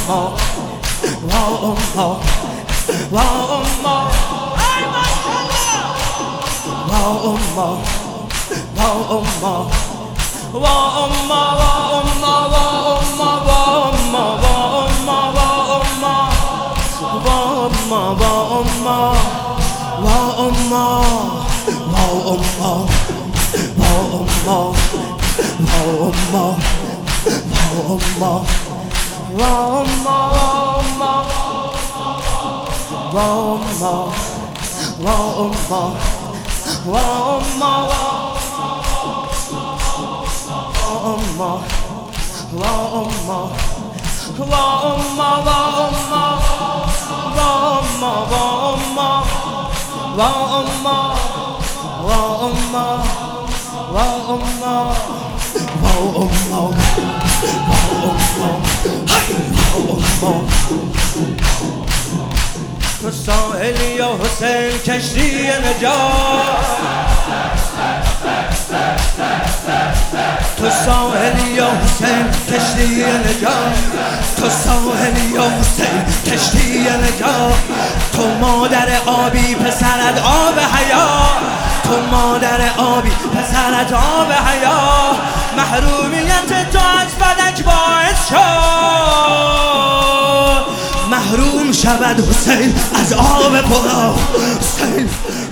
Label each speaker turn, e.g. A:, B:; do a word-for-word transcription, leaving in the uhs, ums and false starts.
A: تو ساحلی یا حسین کشتی نجات، تو ساحلی یا حسین کشتی نجات، تو ساحلی یا حسین کشتی نجات. تو مادر آبی پسرت آب حیات، تو مادر آبی پسرت آب حیات. محرومیت تو از فلک باعث شد محروم شود حسین از آب پرآب. حسین